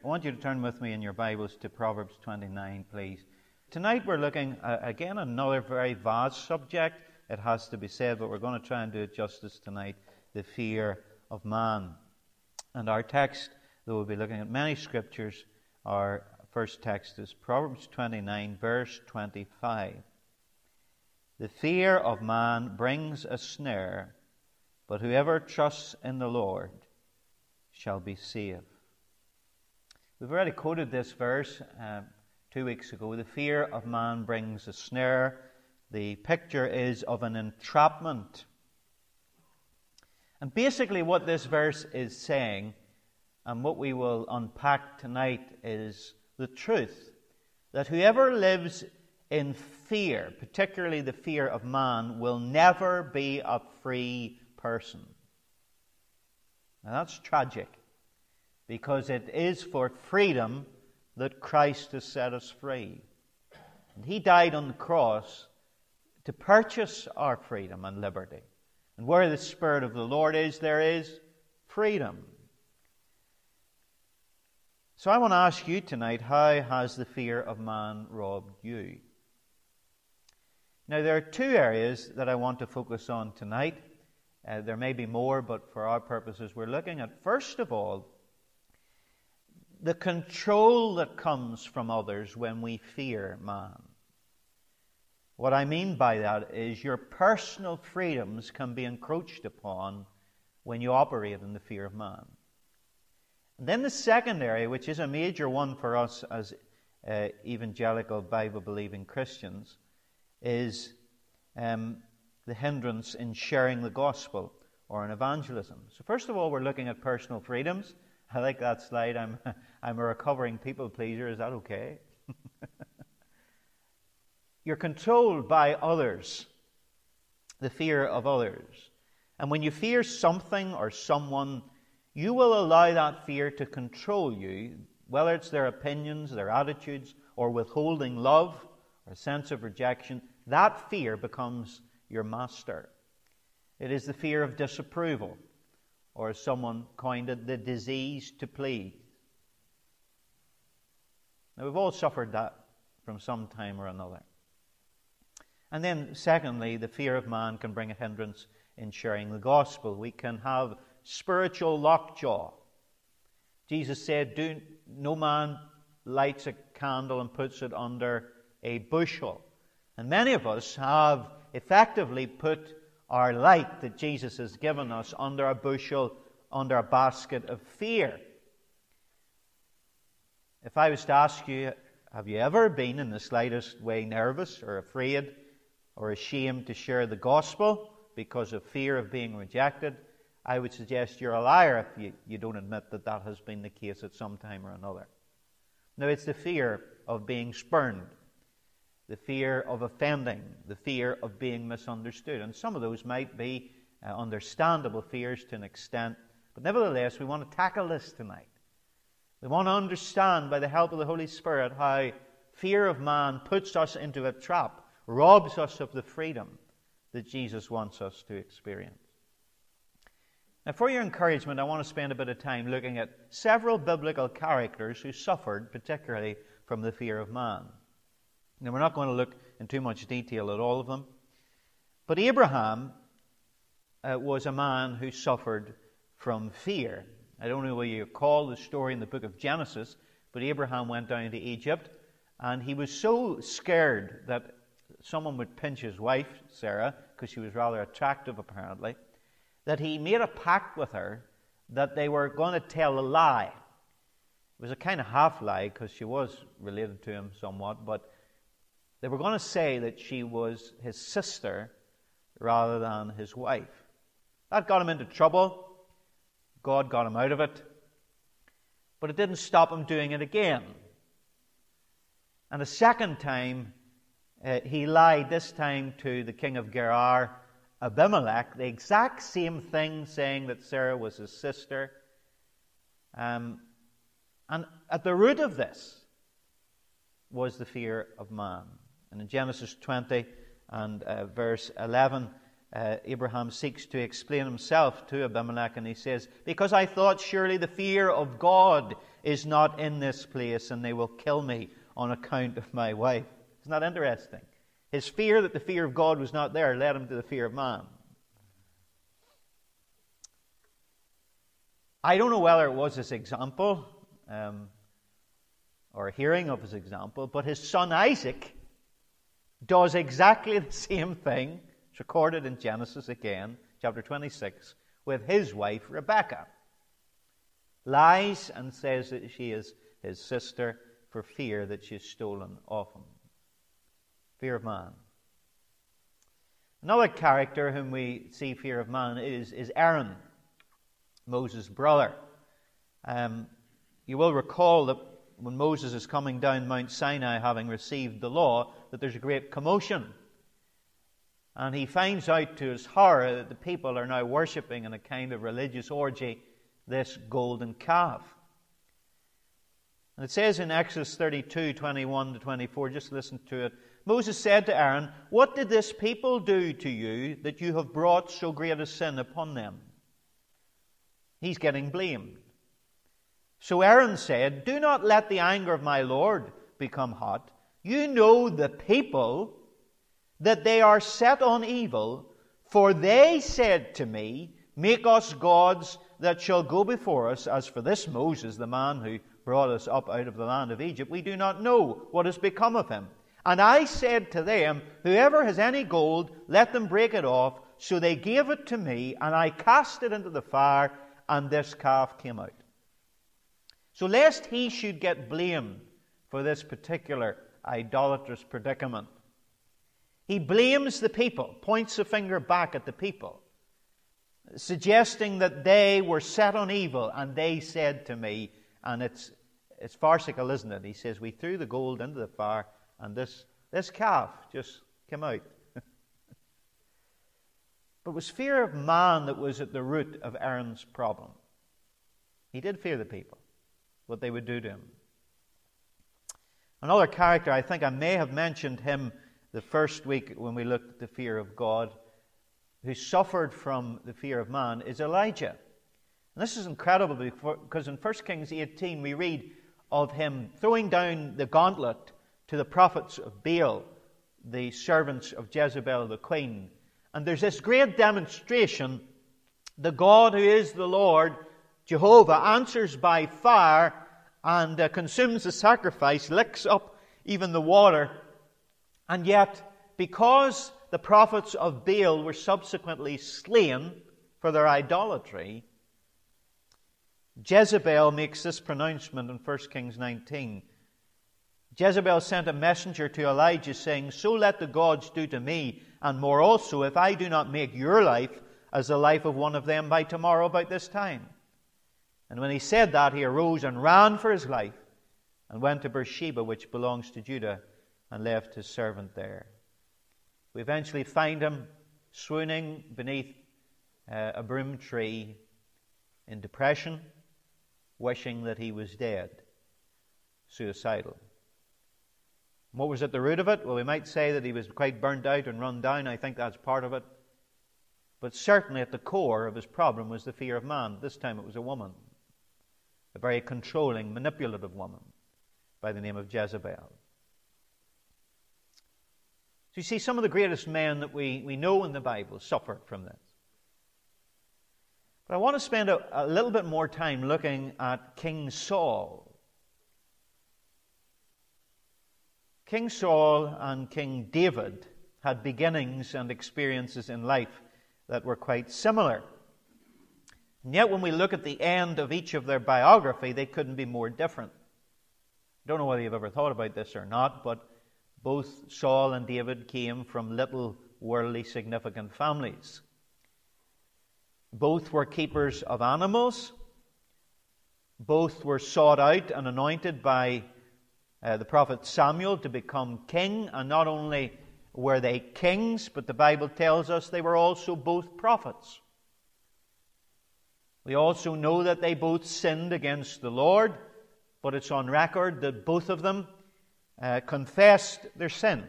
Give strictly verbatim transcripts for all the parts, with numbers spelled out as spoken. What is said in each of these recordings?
I want you to turn with me in your Bibles to Proverbs twenty-nine, please. Tonight we're looking, uh, again, another very vast subject, it has to be said, but we're going to try and do it justice tonight, the fear of man. And our text, though we'll be looking at many scriptures, our first text is Proverbs twenty-nine, verse twenty-five. The fear of man brings a snare, but whoever trusts in the Lord shall be saved. We've already quoted this verse uh, two weeks ago. The fear of man brings a snare. The picture is of an entrapment. And basically what this verse is saying, and what we will unpack tonight, is the truth that whoever lives in fear, particularly the fear of man, will never be a free person. Now that's tragic, because it is for freedom that Christ has set us free. And He died on the cross to purchase our freedom and liberty. And where the Spirit of the Lord is, there is freedom. So I want to ask you tonight, how has the fear of man robbed you? Now there are two areas that I want to focus on tonight. Uh, there may be more, but for our purposes we're looking at, first of all, the control that comes from others when we fear man. What I mean by that is your personal freedoms can be encroached upon when you operate in the fear of man. And then the second area, which is a major one for us as uh, evangelical Bible-believing Christians, is um, the hindrance in sharing the gospel or in evangelism. So first of all, we're looking at personal freedoms. I like that slide. I'm I'm a recovering people pleaser. Is that okay? You're controlled by others, the fear of others. And when you fear something or someone, you will allow that fear to control you, whether it's their opinions, their attitudes, or withholding love, or a sense of rejection. That fear becomes your master. It is the fear of disapproval, or as someone coined it, the disease to please. Now, we've all suffered that from some time or another. And then, secondly, the fear of man can bring a hindrance in sharing the gospel. We can have spiritual lockjaw. Jesus said, "Do no man lights a candle and puts it under a bushel." And many of us have effectively put our light that Jesus has given us under a bushel, under a basket of fear. If I was to ask you, have you ever been in the slightest way nervous or afraid or ashamed to share the gospel because of fear of being rejected? I would suggest you're a liar if you, you don't admit that that has been the case at some time or another. Now, it's the fear of being spurned, the fear of offending, the fear of being misunderstood. And some of those might be uh, understandable fears to an extent, but nevertheless, we want to tackle this tonight. We want to understand, by the help of the Holy Spirit, how fear of man puts us into a trap, robs us of the freedom that Jesus wants us to experience. Now, for your encouragement, I want to spend a bit of time looking at several biblical characters who suffered particularly from the fear of man. Now, we're not going to look in too much detail at all of them, but Abraham uh, was a man who suffered from fear. I don't know whether you recall the story in the book of Genesis, but Abraham went down to Egypt, and he was so scared that someone would pinch his wife, Sarah, because she was rather attractive apparently, that he made a pact with her that they were going to tell a lie. It was a kind of half-lie, because she was related to him somewhat, but they were going to say that she was his sister rather than his wife. That got him into trouble. God got him out of it. But it didn't stop him doing it again. And a second time, uh, he lied, this time to the king of Gerar, Abimelech, the exact same thing, saying that Sarah was his sister. Um, and at the root of this was the fear of man. And in Genesis twenty and uh, verse eleven, uh, Abraham seeks to explain himself to Abimelech, and he says, "Because I thought surely the fear of God is not in this place, and they will kill me on account of my wife. Isn't that interesting? His fear that the fear of God was not there led him to the fear of man. I don't know whether it was his example, um, or a hearing of his example, but his son Isaac does exactly the same thing. It's recorded in Genesis again, chapter twenty-six, with his wife Rebekah. Lies and says that she is his sister for fear that she's stolen off him. Fear of man. Another character whom we see fear of man is, is Aaron, Moses' brother. Um, you will recall that when Moses is coming down Mount Sinai, having received the law, that there's a great commotion. And he finds out to his horror that the people are now worshipping in a kind of religious orgy this golden calf. And it says in Exodus thirty-two, twenty-one to twenty-four, just listen to it. Moses said to Aaron, "What did this people do to you that you have brought so great a sin upon them?" He's getting blamed. So Aaron said, "Do not let the anger of my Lord become hot. You know the people, that they are set on evil, for they said to me, 'Make us gods that shall go before us.' As for this Moses, the man who brought us up out of the land of Egypt, we do not know what has become of him. And I said to them, 'Whoever has any gold, let them break it off.' So they gave it to me, and I cast it into the fire, and this calf came out." So lest he should get blamed for this particular idolatrous predicament, he blames the people, points the finger back at the people, suggesting that they were set on evil, and they said to me, and it's it's farcical, isn't it? He says, "We threw the gold into the fire, and this, this calf just came out." But it was fear of man that was at the root of Aaron's problem. He did fear the people, what they would do to him. Another character, I think I may have mentioned him the first week when we looked at the fear of God, who suffered from the fear of man, is Elijah. And this is incredible because in First Kings eighteen we read of him throwing down the gauntlet to the prophets of Baal, the servants of Jezebel the queen. And there's this great demonstration. The God who is the Lord, Jehovah, answers by fire and uh, consumes the sacrifice, licks up even the water. And yet, because the prophets of Baal were subsequently slain for their idolatry, Jezebel makes this pronouncement in First Kings nineteen. Jezebel sent a messenger to Elijah saying, "So let the gods do to me, and more also, if I do not make your life as the life of one of them by tomorrow about this time." And when he said that, he arose and ran for his life and went to Beersheba, which belongs to Judah, and left his servant there. We eventually find him swooning beneath uh, a broom tree in depression, wishing that he was dead, suicidal. What was at the root of it? Well, we might say that he was quite burnt out and run down. I think that's part of it. But certainly at the core of his problem was the fear of man. This time it was a woman, a very controlling, manipulative woman by the name of Jezebel. So you see, some of the greatest men that we, we know in the Bible suffered from this. But I want to spend a, a little bit more time looking at King Saul. King Saul and King David had beginnings and experiences in life that were quite similar. And yet when we look at the end of each of their biography, they couldn't be more different. I don't know whether you've ever thought about this or not, but both Saul and David came from little worldly significant families. Both were keepers of animals. Both were sought out and anointed by uh, the prophet Samuel to become king. And not only were they kings, but the Bible tells us they were also both prophets. We also know that they both sinned against the Lord, but it's on record that both of them uh, confessed their sin.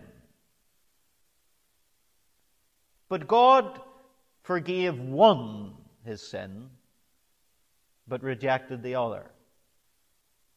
But God forgave one his sin, but rejected the other.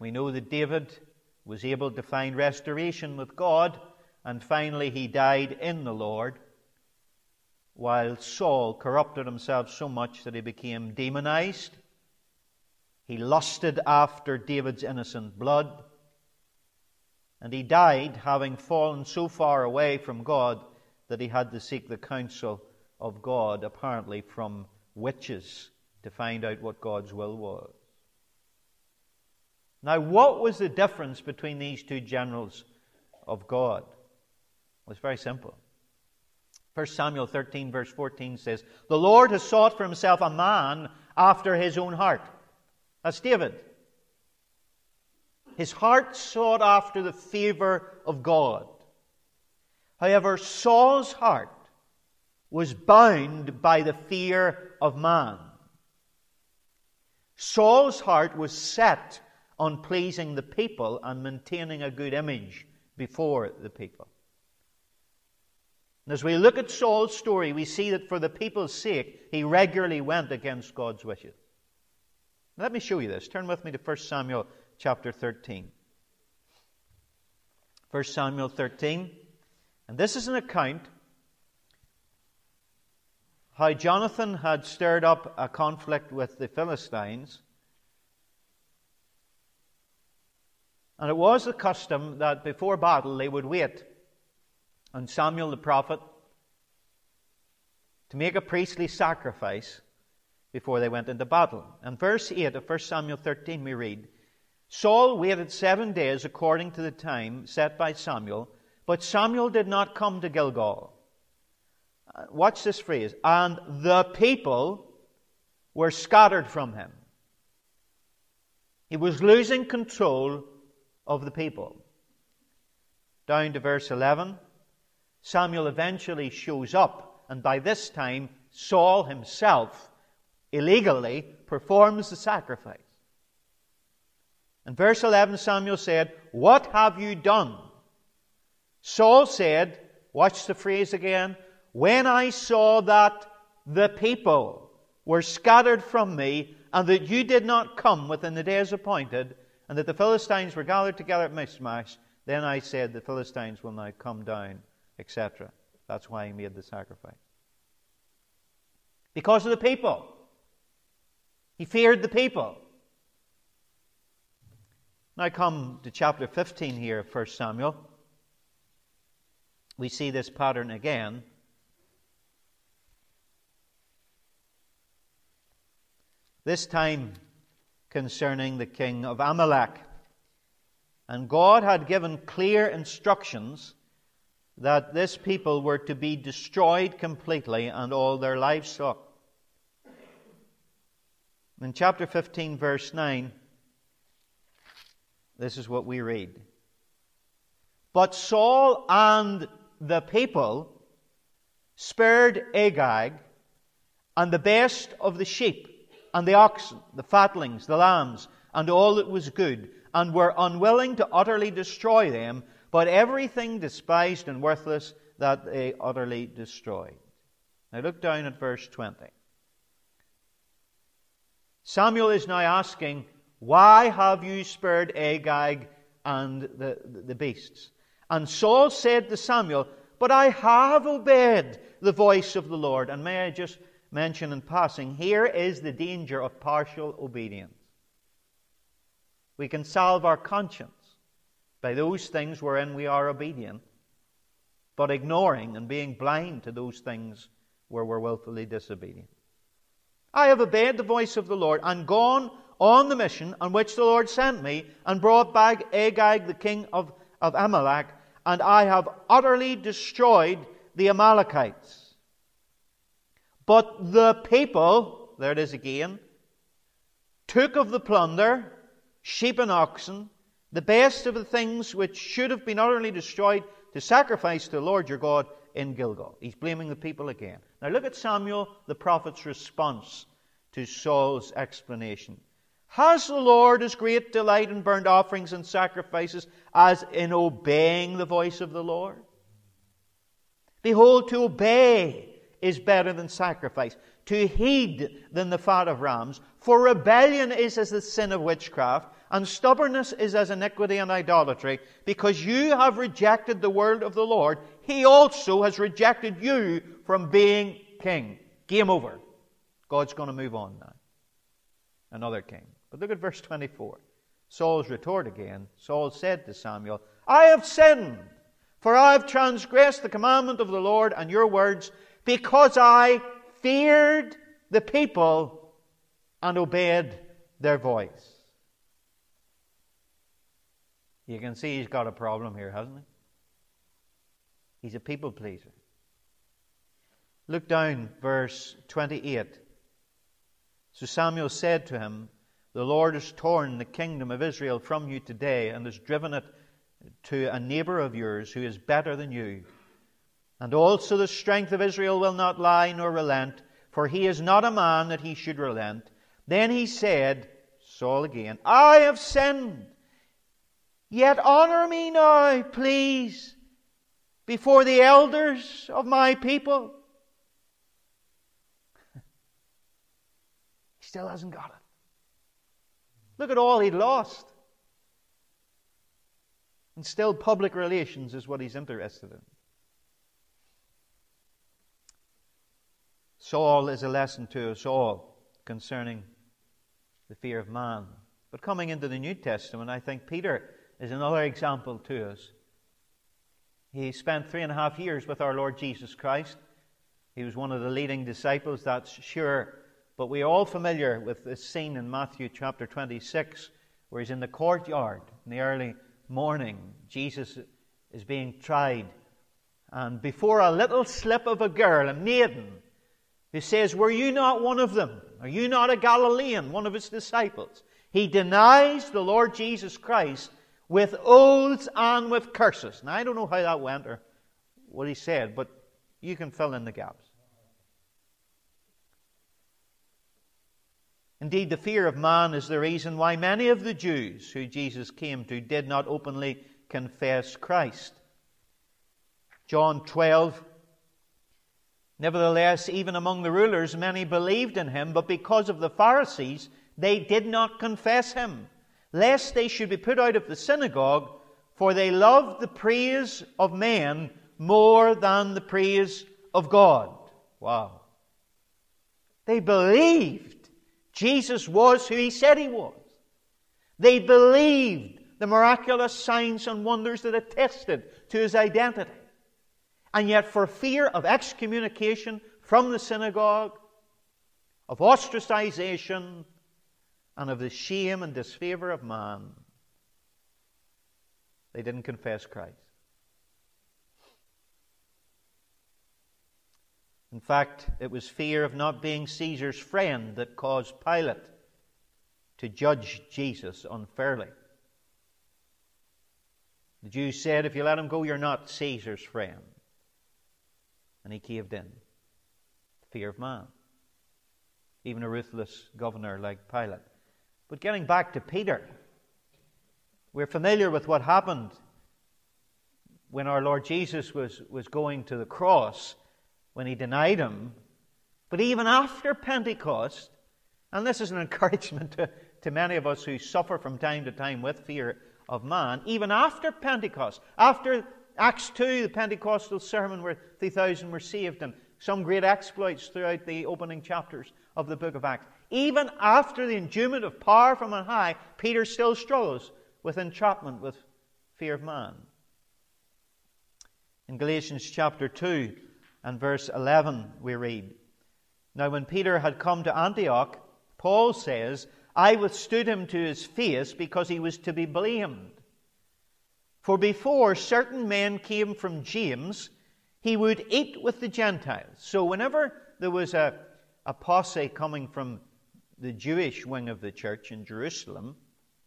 We know that David was able to find restoration with God, and finally he died in the Lord, while Saul corrupted himself so much that he became demonized. He lusted after David's innocent blood, and he died having fallen so far away from God that he had to seek the counsel of God, apparently from witches, to find out what God's will was. Now, what was the difference between these two generals of God? Well, it's very simple. First Samuel thirteen verse fourteen says, "The Lord has sought for himself a man after his own heart." That's David. His heart sought after the favor of God. However, Saul's heart was bound by the fear of man. Saul's heart was set on pleasing the people and maintaining a good image before the people. And as we look at Saul's story, we see that for the people's sake, he regularly went against God's wishes. Let me show you this. Turn with me to First Samuel chapter thirteen. First Samuel thirteen. And this is an account how Jonathan had stirred up a conflict with the Philistines. And it was the custom that before battle they would wait on Samuel the prophet to make a priestly sacrifice before they went into battle. In verse eight of First Samuel thirteen we read, "Saul waited seven days according to the time set by Samuel, but Samuel did not come to Gilgal." Watch this phrase. "And the people were scattered from him." He was losing control of the people. Down to verse eleven, Samuel eventually shows up, and by this time Saul himself illegally performs the sacrifice. In verse eleven, Samuel said, "What have you done?" Saul said, watch the phrase again, "When I saw that the people were scattered from me, and that you did not come within the days appointed, and that the Philistines were gathered together at Michmash, then I said, the Philistines will now come down," et cetera. That's why he made the sacrifice. Because of the people. He feared the people. Now come to chapter fifteen here of First Samuel. We see this pattern again. This time concerning the king of Amalek. And God had given clear instructions that this people were to be destroyed completely and all their livestock. In chapter fifteen, verse nine, this is what we read. "But Saul and the people spared Agag and the best of the sheep and the oxen, the fatlings, the lambs, and all that was good, and were unwilling to utterly destroy them, but everything despised and worthless that they utterly destroyed." Now look down at verse twenty. Samuel is now asking, "Why have you spared Agag and the, the beasts?" And Saul said to Samuel, "But I have obeyed the voice of the Lord." And may I just mention in passing, here is the danger of partial obedience. We can salve our conscience by those things wherein we are obedient, but ignoring and being blind to those things where we're willfully disobedient. "I have obeyed the voice of the Lord and gone on the mission on which the Lord sent me, and brought back Agag the king of, of Amalek, and I have utterly destroyed the Amalekites. But the people," there it is again, "took of the plunder, sheep and oxen, the best of the things which should have been utterly destroyed, to sacrifice to the Lord your God in Gilgal." He's blaming the people again. Now look at Samuel the prophet's response to Saul's explanation. "Has the Lord as great delight in burnt offerings and sacrifices as in obeying the voice of the Lord? Behold, to obey is better than sacrifice, to heed than the fat of rams. For rebellion is as the sin of witchcraft, And stubbornness is as iniquity and idolatry. Because you have rejected the word of the Lord, He also has rejected you from being king. Game over. God's going to move on now. Another king. But look at verse twenty-four. Saul's retort again. Saul said to Samuel, I have sinned, for I have transgressed the commandment of the Lord and your words, because I feared the people and obeyed their voice. You can see he's got a problem here, hasn't he? He's a people pleaser. Look down, verse twenty-eight. So Samuel said to him, the Lord has torn the kingdom of Israel from you today and has driven it to a neighbor of yours who is better than you. And also the strength of Israel will not lie nor relent, for he is not a man that he should relent. Then he said, Saul again, I have sinned. Yet honor me now, please, before the elders of my people. He still hasn't got it. Look at all he'd lost. And still public relations is what he's interested in. Saul is a lesson to us all concerning the fear of man. But coming into the New Testament, I think Peter is another example to us. He spent three and a half years with our Lord Jesus Christ. He was one of the leading disciples, that's sure. But we are all familiar with this scene in Matthew chapter twenty-six, where he's in the courtyard in the early morning. Jesus is being tried. And before a little slip of a girl, a maiden, who says, were you not one of them? Are you not a Galilean, one of his disciples? He denies the Lord Jesus Christ with oaths and with curses. Now, I don't know how that went or what he said, but you can fill in the gaps. Indeed, the fear of man is the reason why many of the Jews who Jesus came to did not openly confess Christ. John twelve, nevertheless, even among the rulers, many believed in him, but because of the Pharisees, they did not confess him, lest they should be put out of the synagogue, for they loved the praise of men more than the praise of God. Wow. They believed Jesus was who he said he was. They believed the miraculous signs and wonders that attested to his identity. And yet, for fear of excommunication from the synagogue, of ostracization, and of the shame and disfavor of man, they didn't confess Christ. In fact, it was fear of not being Caesar's friend that caused Pilate to judge Jesus unfairly. The Jews said, if you let him go, you're not Caesar's friend. And he caved in. Fear of man. Even a ruthless governor like Pilate. But getting back to Peter, we're familiar with what happened when our Lord Jesus was, was going to the cross, when he denied him. But even after Pentecost, and this is an encouragement to, to many of us who suffer from time to time with fear of man, even after Pentecost, after Acts two, the Pentecostal sermon where three thousand were saved, and some great exploits throughout the opening chapters of the book of Acts, even after the endowment of power from on high, Peter still struggles with entrapment, with fear of man. In Galatians chapter two, and verse eleven we read, now when Peter had come to Antioch, Paul says, I withstood him to his face because he was to be blamed. For before certain men came from James, he would eat with the Gentiles. So whenever there was a, a posse coming from the Jewish wing of the church in Jerusalem,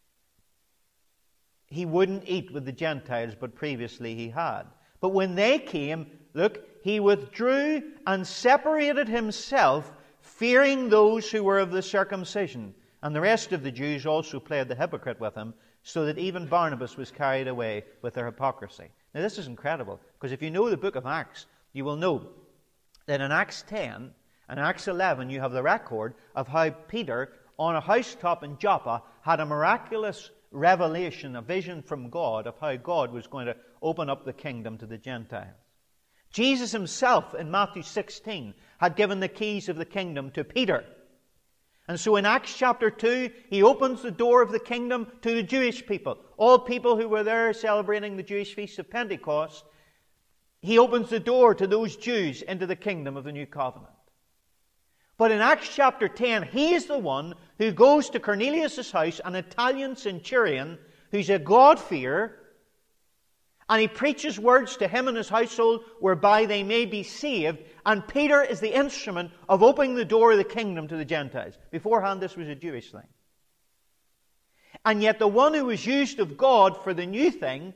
he wouldn't eat with the Gentiles, but previously he had. But when they came, look, he withdrew and separated himself, fearing those who were of the circumcision. And the rest of the Jews also played the hypocrite with him, so that even Barnabas was carried away with their hypocrisy. Now this is incredible, because if you know the book of Acts, you will know that in Acts ten and Acts eleven you have the record of how Peter, on a housetop in Joppa, had a miraculous revelation, a vision from God of how God was going to open up the kingdom to the Gentiles. Jesus himself in Matthew sixteen had given the keys of the kingdom to Peter. And so in Acts chapter two, he opens the door of the kingdom to the Jewish people. All people who were there celebrating the Jewish feast of Pentecost. He opens the door to those Jews into the kingdom of the new covenant. But in Acts chapter ten, he is the one who goes to Cornelius' house, an Italian centurion who's a God-fearer, and he preaches words to him and his household whereby they may be saved. And Peter is the instrument of opening the door of the kingdom to the Gentiles. Beforehand, this was a Jewish thing. And yet the one who was used of God for the new thing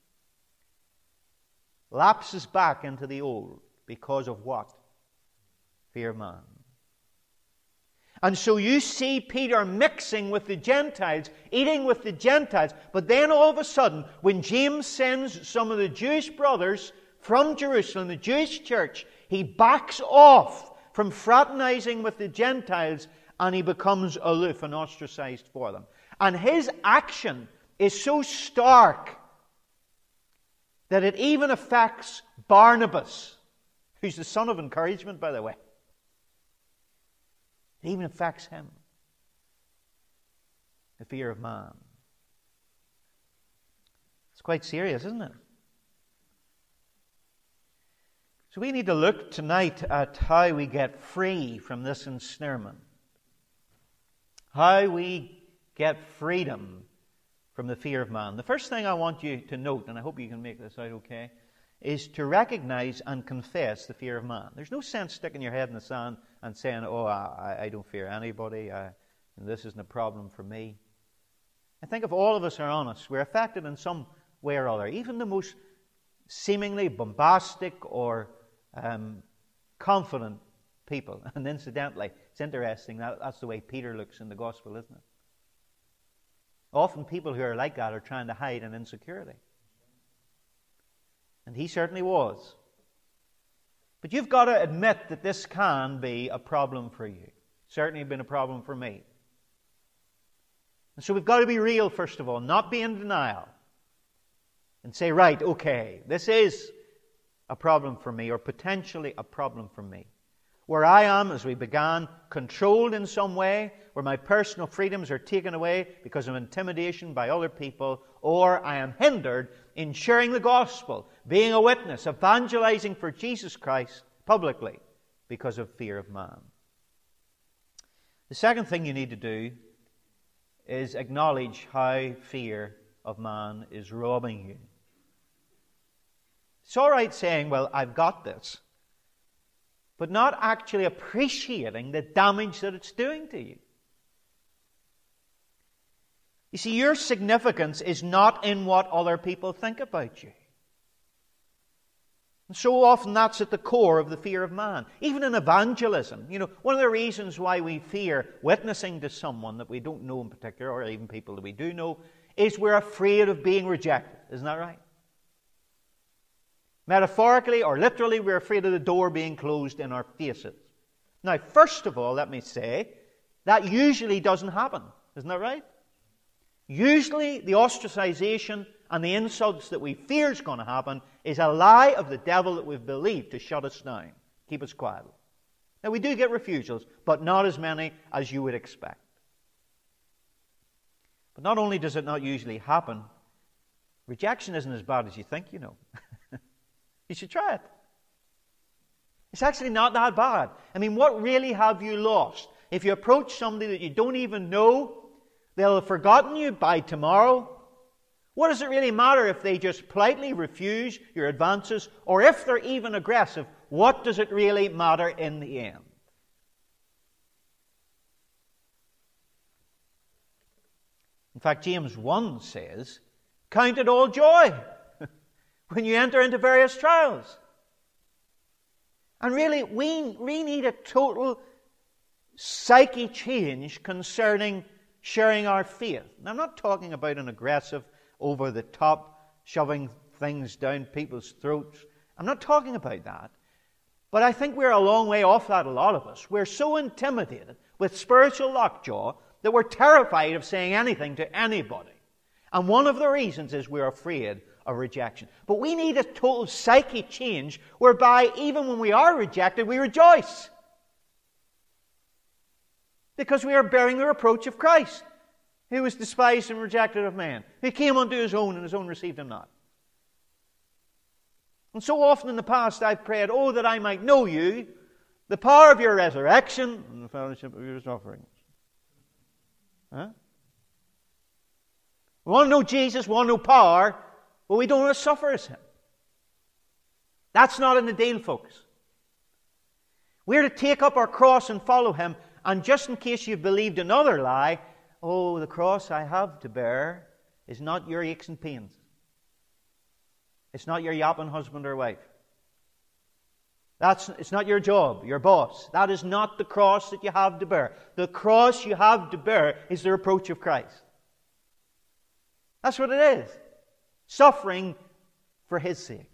lapses back into the old. Because of what? Fear of man. And so you see Peter mixing with the Gentiles, eating with the Gentiles. But then all of a sudden, when James sends some of the Jewish brothers from Jerusalem, the Jewish church, he backs off from fraternizing with the Gentiles and he becomes aloof and ostracized for them. And his action is so stark that it even affects Barnabas, who's the son of encouragement, by the way. It even affects him. The fear of man. It's quite serious, isn't it? So we need to look tonight at how we get free from this ensnarement. How we get freedom from the fear of man. The first thing I want you to note, and I hope you can make this out okay, is to recognize and confess the fear of man. There's no sense sticking your head in the sand and saying, oh, I, I don't fear anybody. I, this isn't a problem for me. I think if all of us are honest, we're affected in some way or other. Even the most seemingly bombastic or um, confident people. And incidentally, it's interesting, that, that's the way Peter looks in the gospel, isn't it? Often people who are like that are trying to hide an insecurity. And he certainly was. But you've got to admit that this can be a problem for you. Certainly been a problem for me. And so we've got to be real, first of all, not be in denial. And say, right, okay, this is a problem for me, or potentially a problem for me. Where I am, as we began, controlled in some way, where my personal freedoms are taken away because of intimidation by other people, or I am hindered in sharing the gospel, being a witness, evangelizing for Jesus Christ publicly because of fear of man. The second thing you need to do is acknowledge how fear of man is robbing you. It's all right saying, well, I've got this, but not actually appreciating the damage that it's doing to you. You see, your significance is not in what other people think about you. And so often that's at the core of the fear of man. Even in evangelism, you know, one of the reasons why we fear witnessing to someone that we don't know in particular, or even people that we do know, is we're afraid of being rejected. Isn't that right? Metaphorically or literally, we're afraid of the door being closed in our faces. Now, first of all, let me say, that usually doesn't happen. Isn't that right? Usually, the ostracization and the insults that we fear is going to happen is a lie of the devil that we've believed to shut us down, keep us quiet. Now, we do get refusals, but not as many as you would expect. But not only does it not usually happen, rejection isn't as bad as you think, you know. You should try it. It's actually not that bad. I mean, what really have you lost? If you approach somebody that you don't even know, they'll have forgotten you by tomorrow. What does it really matter if they just politely refuse your advances, or if they're even aggressive? What does it really matter in the end? In fact, James one says, count it all joy when you enter into various trials. And really, we, we need a total psyche change concerning sharing our faith. Now, I'm not talking about an aggressive, over-the-top, shoving things down people's throats. I'm not talking about that. But I think we're a long way off that, a lot of us. We're so intimidated with spiritual lockjaw that we're terrified of saying anything to anybody. And one of the reasons is we're afraid of rejection. But we need a total psyche change whereby even when we are rejected, we rejoice. Because we are bearing the reproach of Christ, who was despised and rejected of men, who came unto his own and his own received him not. And so often in the past I've prayed, oh, that I might know you, the power of your resurrection, and the fellowship of your sufferings. Huh? We want to know Jesus, we want to know power, but we don't want to suffer as him. That's not in the deal, folks. We're to take up our cross and follow him, and just in case you've believed another lie, oh, the cross I have to bear is not your aches and pains. It's not your yapping husband or wife. That's, it's not your job, your boss. That is not the cross that you have to bear. The cross you have to bear is the reproach of Christ. That's what it is. Suffering for his sake.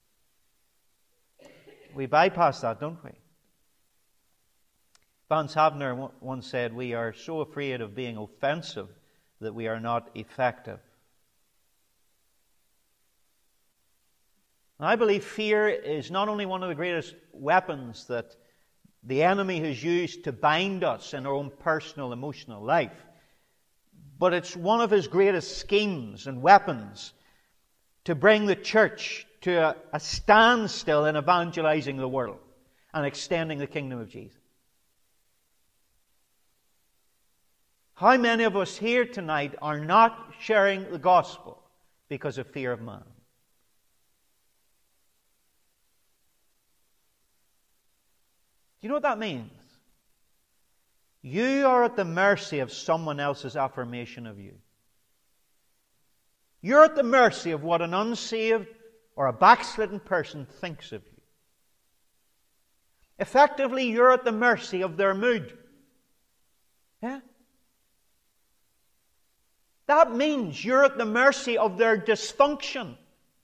We bypass that, don't we? Vance Havner once said, we are so afraid of being offensive that we are not effective. I believe fear is not only one of the greatest weapons that the enemy has used to bind us in our own personal, emotional life, but it's one of his greatest schemes and weapons to bring the church to a, a standstill in evangelizing the world and extending the kingdom of Jesus. How many of us here tonight are not sharing the gospel because of fear of man? Do you know what that means? You are at the mercy of someone else's affirmation of you. You're at the mercy of what an unsaved or a backslidden person thinks of you. Effectively, you're at the mercy of their mood. Yeah? That means you're at the mercy of their dysfunction.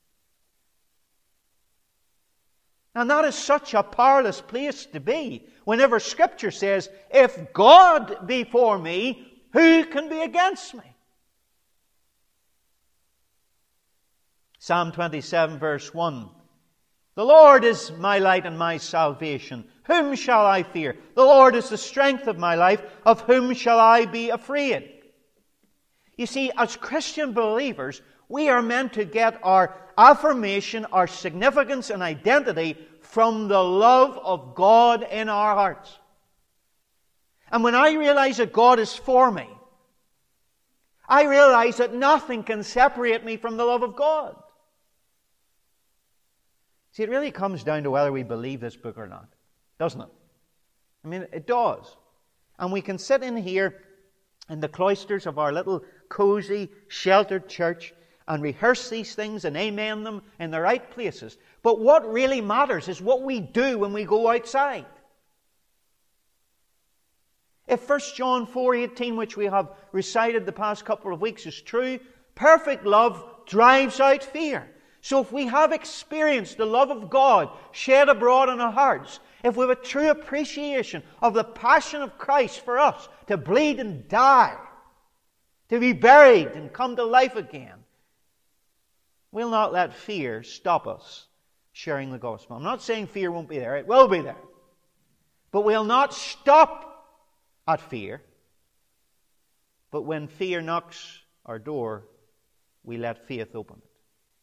And that is such a powerless place to be whenever Scripture says, if God be for me, who can be against me? Psalm twenty-seven verse one. The Lord is my light and my salvation. Whom shall I fear? The Lord is the strength of my life. Of whom shall I be afraid? You see, as Christian believers, we are meant to get our affirmation, our significance and identity from the love of God in our hearts. And when I realize that God is for me, I realize that nothing can separate me from the love of God. See, it really comes down to whether we believe this book or not, doesn't it? I mean, it does. And we can sit in here in the cloisters of our little cozy, sheltered church and rehearse these things and amen them in the right places. But what really matters is what we do when we go outside. If First John four eighteen, which we have recited the past couple of weeks, is true, perfect love drives out fear. So if we have experienced the love of God shed abroad in our hearts, if we have a true appreciation of the passion of Christ for us to bleed and die, to be buried and come to life again, we'll not let fear stop us sharing the gospel. I'm not saying fear won't be there. It will be there. But we'll not stop at fear. But when fear knocks our door, we let faith open it.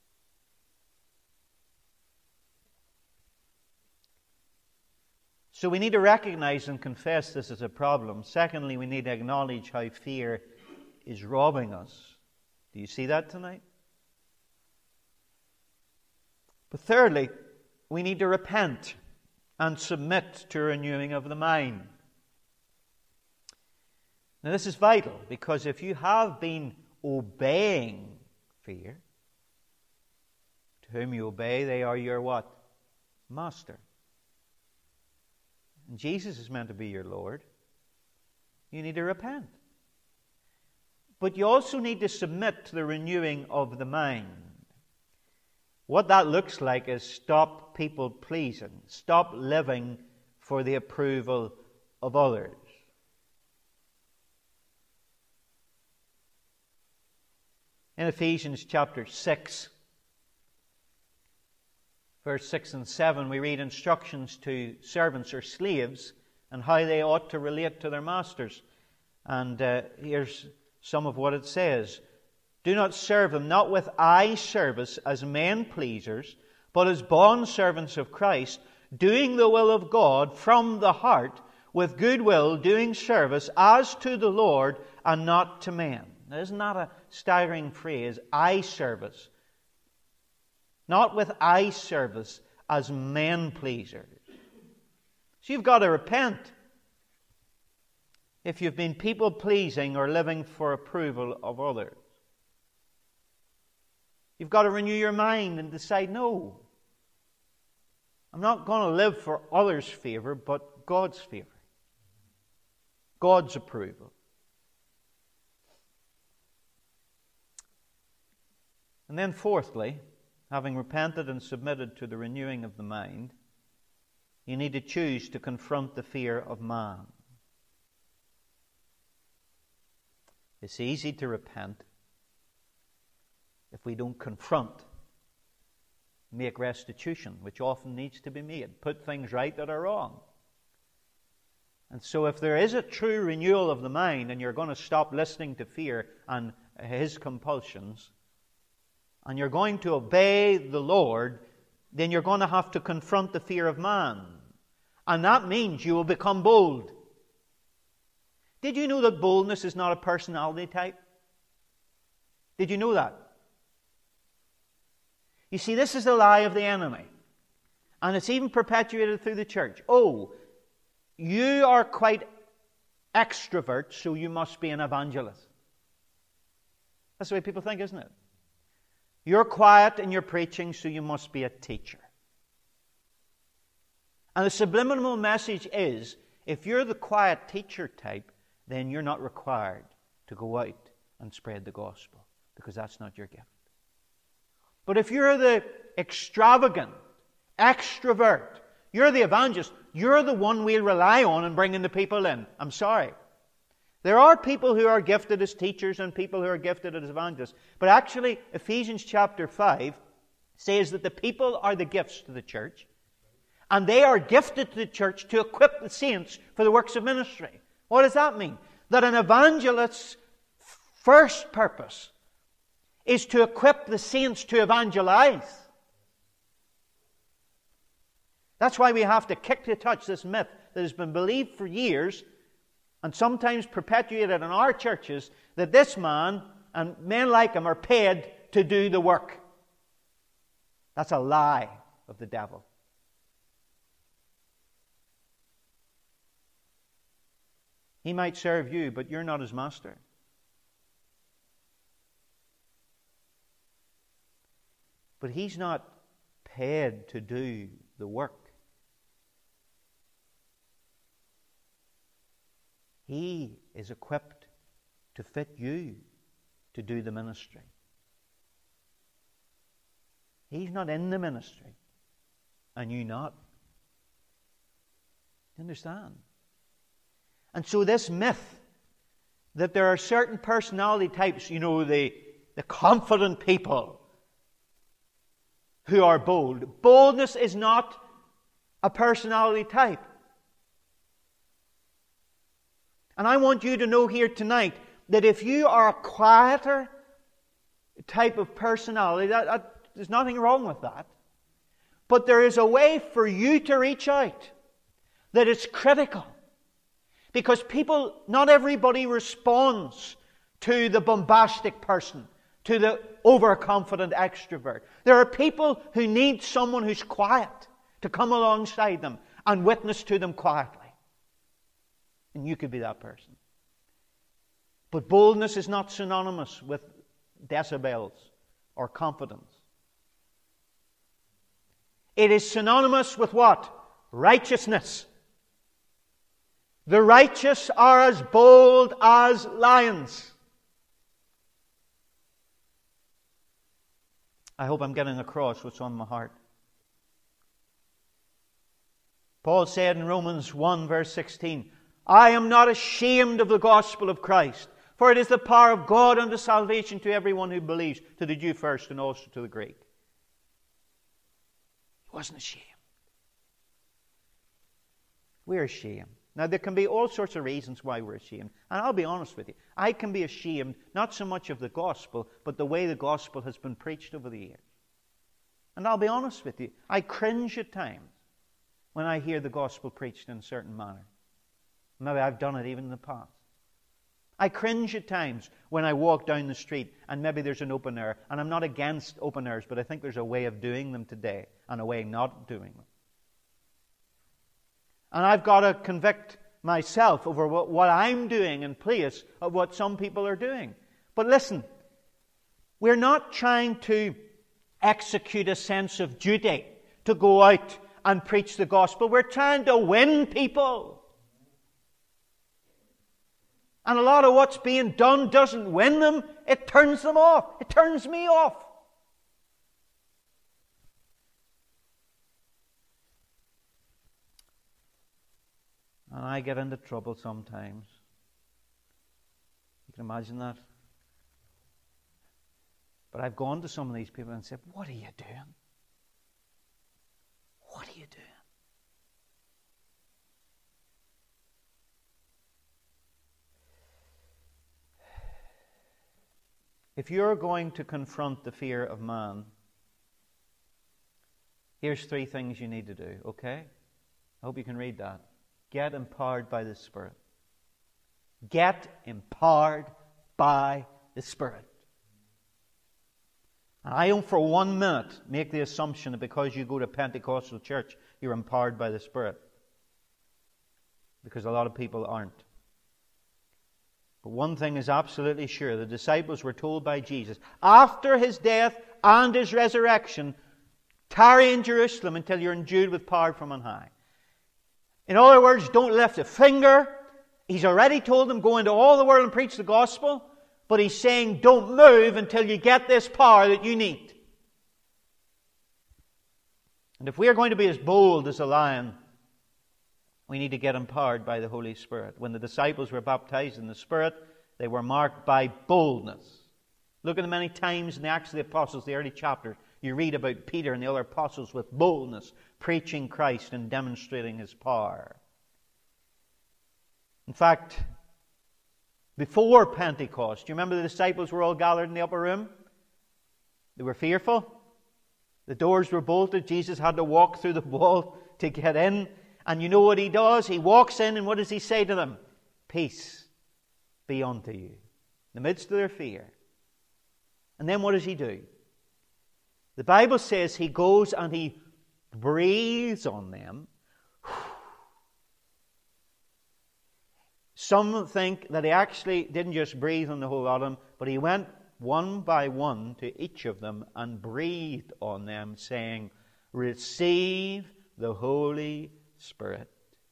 So we need to recognize and confess this as a problem. Secondly, we need to acknowledge how fear is robbing us. Do you see that tonight? But thirdly, we need to repent and submit to a renewing of the mind. Now this is vital, because if you have been obeying fear, to whom you obey, they are your what? Master. And Jesus is meant to be your Lord. You need to repent. But you also need to submit to the renewing of the mind. What that looks like is stop people pleasing. Stop living for the approval of others. In Ephesians chapter six, verse six and seven, we read instructions to servants or slaves and how they ought to relate to their masters. And uh, here's some of what it says. Do not serve them, not with eye service as men pleasers, but as bondservants of Christ, doing the will of God from the heart, with good will, doing service as to the Lord and not to men. Now, isn't that a staggering phrase? Eye service. Not with eye service as men pleasers. So you've got to repent if you've been people pleasing or living for approval of others. You've got to renew your mind and decide, no, I'm not going to live for others' favour, but God's favour. God's approval. And then fourthly, having repented and submitted to the renewing of the mind, you need to choose to confront the fear of man. It's easy to repent if we don't confront, make restitution, which often needs to be made, put things right that are wrong. And so if there is a true renewal of the mind and you're going to stop listening to fear and his compulsions, and you're going to obey the Lord, then you're going to have to confront the fear of man. And that means you will become bold. Did you know that boldness is not a personality type? Did you know that? You see, this is the lie of the enemy. And it's even perpetuated through the church. Oh, you are quite extrovert, so you must be an evangelist. That's the way people think, isn't it? You're quiet in your preaching, so you must be a teacher. And the subliminal message is, if you're the quiet teacher type, then you're not required to go out and spread the gospel, because that's not your gift. But if you're the extravagant, extrovert, you're the evangelist, you're the one we'll rely on in bringing the people in. I'm sorry. There are people who are gifted as teachers and people who are gifted as evangelists. But actually, Ephesians chapter five says that the people are the gifts to the church. And they are gifted to the church to equip the saints for the works of ministry. What does that mean? That an evangelist's first purpose is to equip the saints to evangelize. That's why we have to kick to touch this myth that has been believed for years and sometimes perpetuated in our churches, that this man and men like him are paid to do the work. That's a lie of the devil. He might serve you, but you're not his master. But he's not paid to do the work. He is equipped to fit you to do the ministry. He's not in the ministry, and you not. You understand? And so this myth that there are certain personality types, you know, the, the confident people who are bold. Boldness is not a personality type. And I want you to know here tonight that if you are a quieter type of personality, that, that, there's nothing wrong with that. But there is a way for you to reach out that is critical. Because people, not everybody responds to the bombastic person, to the overconfident extrovert. There are people who need someone who's quiet to come alongside them and witness to them quietly. And you could be that person. But boldness is not synonymous with decibels or confidence. It is synonymous with what? Righteousness. The righteous are as bold as lions. I hope I'm getting across what's on my heart. Paul said in Romans one verse sixteen, I am not ashamed of the gospel of Christ, For it is the power of God unto salvation to everyone who believes, to the Jew first and also to the Greek. He wasn't ashamed. We're ashamed. Now, there can be all sorts of reasons why we're ashamed. And I'll be honest with you. I can be ashamed not so much of the gospel, but the way the gospel has been preached over the years. And I'll be honest with you. I cringe at times when I hear the gospel preached in a certain manner. Maybe I've done it even in the past. I cringe at times when I walk down the street and maybe there's an open air. And I'm not against open airs, but I think there's a way of doing them today and a way not doing them. And I've got to convict myself over what, what I'm doing in place of what some people are doing. But listen, we're not trying to execute a sense of duty to go out and preach the gospel. We're trying to win people. And a lot of what's being done doesn't win them. It turns them off. It turns me off. And I get into trouble sometimes. You can imagine that. But I've gone to some of these people and said, what are you doing? What are you doing? If you're going to confront the fear of man, here's three things you need to do, okay? I hope you can read that. Get empowered by the Spirit. Get empowered by the Spirit. And I don't for one minute make the assumption that because you go to Pentecostal church, you're empowered by the Spirit. Because a lot of people aren't. But one thing is absolutely sure. The disciples were told by Jesus, after His death and His resurrection, tarry in Jerusalem until you're endued with power from on high. In other words, don't lift a finger. He's already told them, go into all the world and preach the gospel. But He's saying, don't move until you get this power that you need. And if we are going to be as bold as a lion, we need to get empowered by the Holy Spirit. When the disciples were baptized in the Spirit, they were marked by boldness. Look at the many times in the Acts of the Apostles, the early chapters, you read about Peter and the other apostles with boldness, preaching Christ and demonstrating His power. In fact, before Pentecost, do you remember the disciples were all gathered in the upper room? They were fearful. The doors were bolted. Jesus had to walk through the wall to get in. And you know what He does? He walks in and what does He say to them? Peace be unto you. In the midst of their fear. And then what does He do? The Bible says He goes and He breathes on them. Some think that He actually didn't just breathe on the whole lot of them, but He went one by one to each of them and breathed on them, saying, receive the Holy Spirit.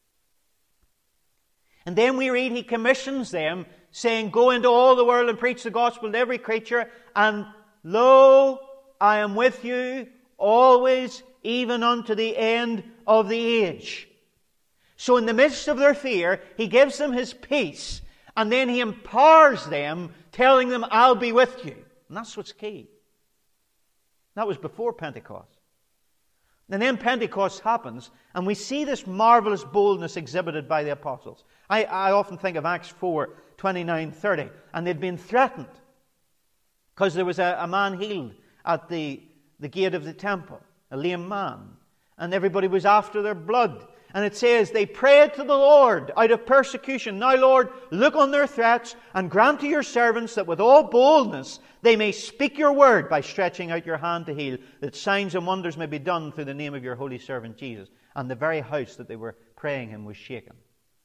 And then we read He commissions them, saying, go into all the world and preach the gospel to every creature, and lo, I am with you always, even unto the end of the age. So in the midst of their fear, He gives them His peace, and then He empowers them, telling them, I'll be with you. And that's what's key. That was before Pentecost. And then Pentecost happens, and we see this marvelous boldness exhibited by the apostles. I, I often think of Acts four, twenty-nine, thirty, and they'd been threatened because there was a, a man healed at the, the gate of the temple, a lame man, and everybody was after their blood. And it says, they prayed to the Lord out of persecution. Now, Lord, look on their threats and grant to your servants that with all boldness they may speak your word by stretching out your hand to heal, that signs and wonders may be done through the name of your holy servant Jesus. And the very house that they were praying in was shaken.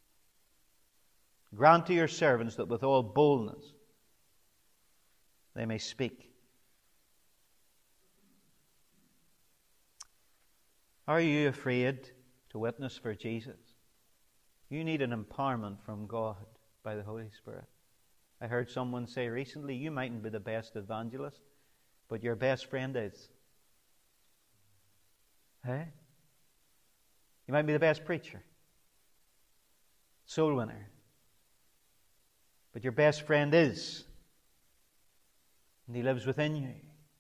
Grant to your servants that with all boldness they may speak. Are you afraid to witness for Jesus? You need an empowerment from God by the Holy Spirit. I heard someone say recently, you mightn't be the best evangelist, but your best friend is. Hey? You might be the best preacher, soul winner. But your best friend is. And He lives within you.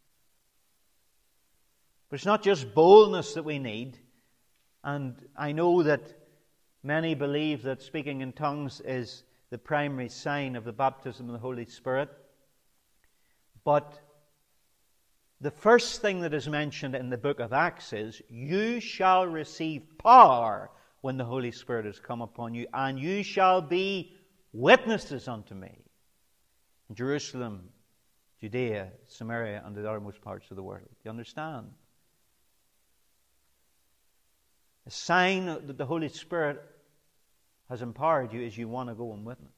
But it's not just boldness that we need. And I know that many believe that speaking in tongues is the primary sign of the baptism of the Holy Spirit. But the first thing that is mentioned in the book of Acts is, you shall receive power when the Holy Spirit has come upon you, and you shall be witnesses unto me in Jerusalem, Judea, Samaria, and the uttermost parts of the world. Do you understand? A sign that the Holy Spirit has empowered you is you want to go and witness.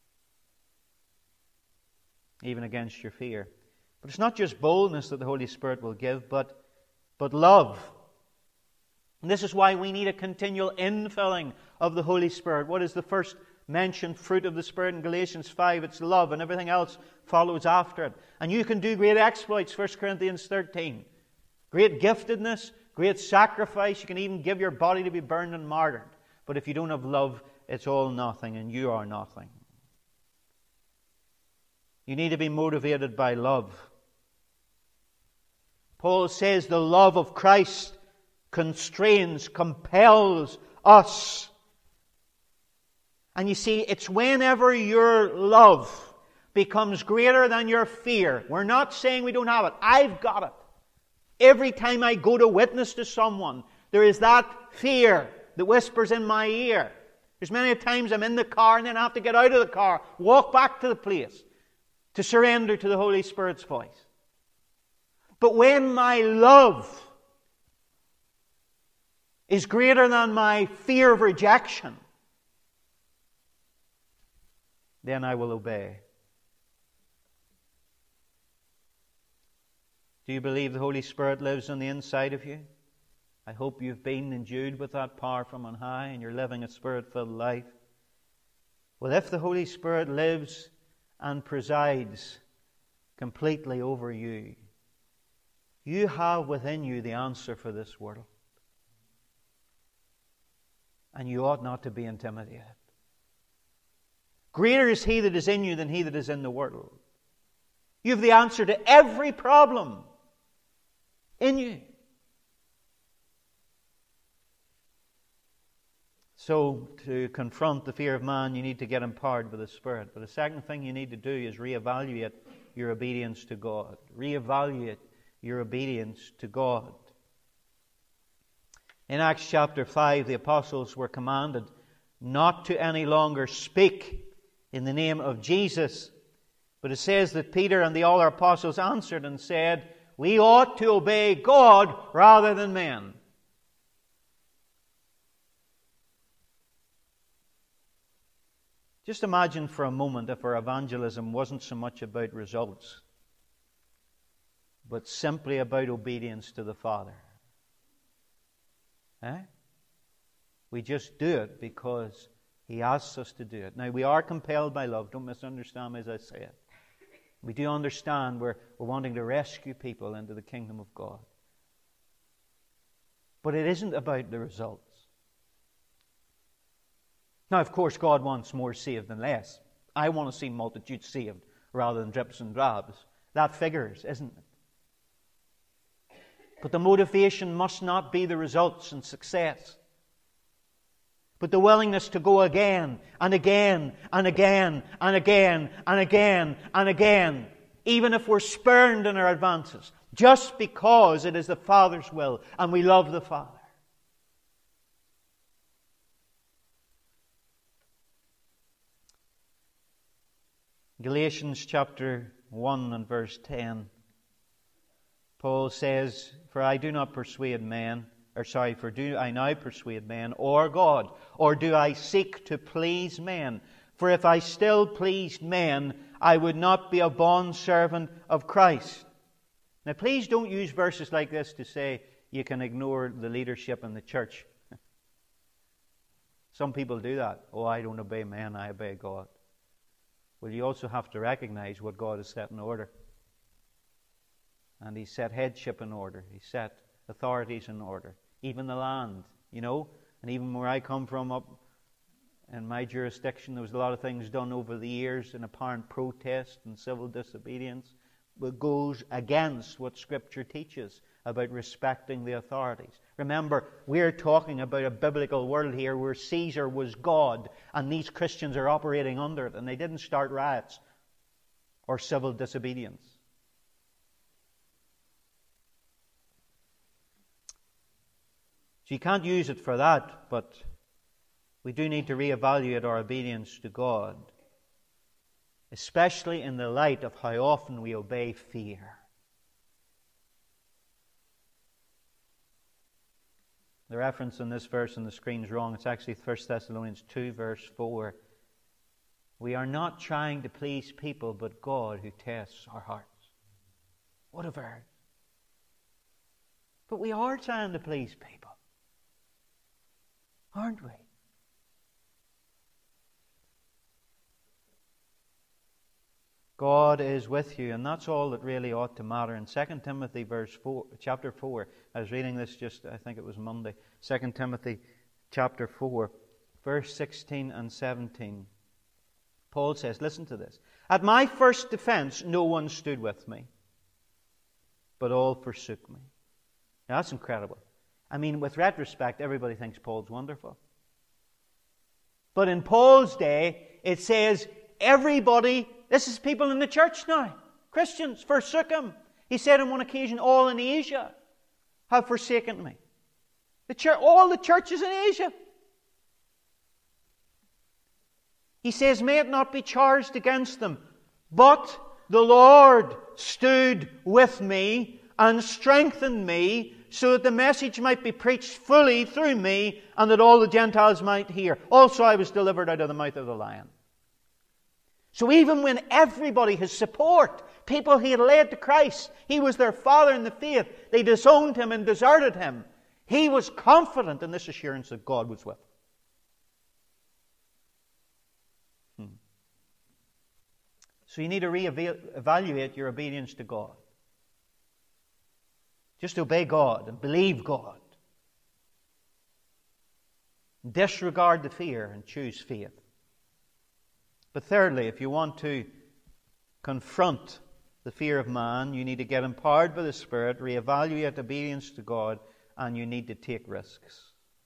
Even against your fear. But it's not just boldness that the Holy Spirit will give, but, but love. And this is why we need a continual infilling of the Holy Spirit. What is the first mentioned fruit of the Spirit in Galatians five? It's love, and everything else follows after it. And you can do great exploits, First Corinthians thirteen. Great giftedness, great sacrifice. You can even give your body to be burned and martyred. But if you don't have love, it's all nothing, and you are nothing. You need to be motivated by love. Paul says the love of Christ constrains, compels us. And you see, it's whenever your love becomes greater than your fear. We're not saying we don't have it. I've got it. Every time I go to witness to someone, there is that fear that whispers in my ear. There's many times I'm in the car and then I have to get out of the car, walk back to the place to surrender to the Holy Spirit's voice. But when my love is greater than my fear of rejection, then I will obey. Do you believe the Holy Spirit lives on the inside of you? I hope you've been endued with that power from on high and you're living a Spirit-filled life. Well, if the Holy Spirit lives and presides completely over you, you have within you the answer for this world. And you ought not to be intimidated. Greater is He that is in you than he that is in the world. You have the answer to every problem in you. So, to confront the fear of man, you need to get empowered by the Spirit. But the second thing you need to do is reevaluate your obedience to God. Reevaluate your obedience to God. In Acts chapter five, the apostles were commanded not to any longer speak in the name of Jesus. But it says that Peter and the other apostles answered and said, we ought to obey God rather than men. Just imagine for a moment if our evangelism wasn't so much about results, but simply about obedience to the Father. Eh? We just do it because He asks us to do it. Now, we are compelled by love. Don't misunderstand me as I say it. We do understand we're, we're wanting to rescue people into the kingdom of God. But it isn't about the results. Now, of course, God wants more saved than less. I want to see multitudes saved rather than drips and drabs. That figures, isn't it? But the motivation must not be the results and success, but the willingness to go again and again and again and again and again and again, even if we're spurned in our advances, just because it is the Father's will and we love the Father. Galatians chapter one and verse ten. Paul says, for I do not persuade men, or sorry, for do I now persuade men or God, or do I seek to please men? For if I still pleased men, I would not be a bondservant of Christ. Now please don't use verses like this to say you can ignore the leadership in the church. Some people do that. Oh, I don't obey men, I obey God. Well, you also have to recognize what God has set in order. And He set headship in order. He set authorities in order. Even the land, you know. And even where I come from up in my jurisdiction, there was a lot of things done over the years in apparent protest and civil disobedience, but goes against what Scripture teaches about respecting the authorities. Remember, we're talking about a biblical world here where Caesar was God, and these Christians are operating under it, and they didn't start riots or civil disobedience. So you can't use it for that, but we do need to reevaluate our obedience to God, especially in the light of how often we obey fear. The reference in this verse on the screen is wrong. It's actually First Thessalonians two, verse four. We are not trying to please people, but God who tests our hearts. What a verse. But we are trying to please people, aren't we? God is with you, and that's all that really ought to matter. In Second Timothy verse four, chapter four, I was reading this just, I think it was Monday, Second Timothy chapter four, verse sixteen and seventeen. Paul says, listen to this. At my first defense, no one stood with me, but all forsook me. Now that's incredible. I mean, with retrospect, everybody thinks Paul's wonderful. But in Paul's day, it says everybody, this is people in the church now, Christians, forsook him. He said on one occasion, all in Asia have forsaken me. The church, all the churches in Asia. He says, may it not be charged against them, but the Lord stood with me and strengthened me, so that the message might be preached fully through me, and that all the Gentiles might hear. Also I was delivered out of the mouth of the lion. So even when everybody, his support, people he had led to Christ, he was their father in the faith, they disowned him and deserted him, he was confident in this assurance that God was with him. Hmm. So you need to re-evaluate your obedience to God. Just obey God and believe God. Disregard the fear and choose faith. But thirdly, if you want to confront the fear of man, you need to get empowered by the Spirit, reevaluate obedience to God, and you need to take risks.